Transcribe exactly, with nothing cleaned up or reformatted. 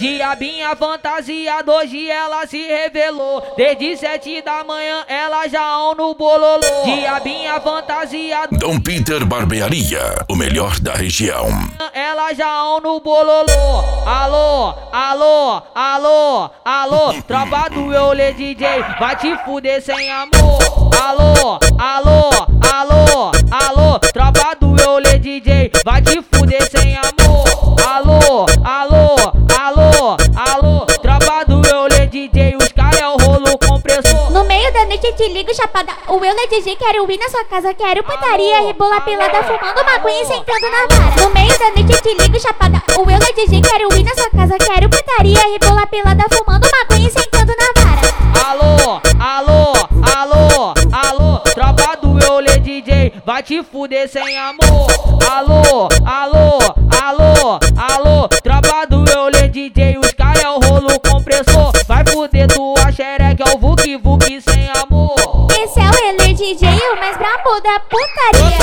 Diabinha fantasiada, hoje ela se revelou. Desde sete da manhã ela já on no bololô. Diabinha fantasiada, Dom Peter Barbearia, o melhor da região. ela já on no bololô. Alô, alô, alô, alô, tropa do Eulê D J, vai te fuder sem amor. Alô, alô, alô, alô, tropa do Eulê D J, vai te fuder sem amor. Alô, alô, alô, alô, tropa do Eulê D J, os caras é o rolo compressor. No meio da noite eu te ligo, chapada. O Eulê D J, quero ir na sua casa, quero putaria, rebolar pelada, fumando maconha e sentando na vara. No meio da noite eu te ligo, chapada. O Eulê D J, quero ir na sua casa, quero putaria, rebolar pelada, fumando maconha e sentando na vara. Alô, alô, alô, alô, tropa do Eulê D J, vai te fuder sem amor. Alô, alô, alô, alô, tropa do Eulê D J, os caras é o rolo compressor. Vai fuder tua xereca, é o Vuk Vuk sem amor. Esse é o Eulê D J, o mais brabo da putaria.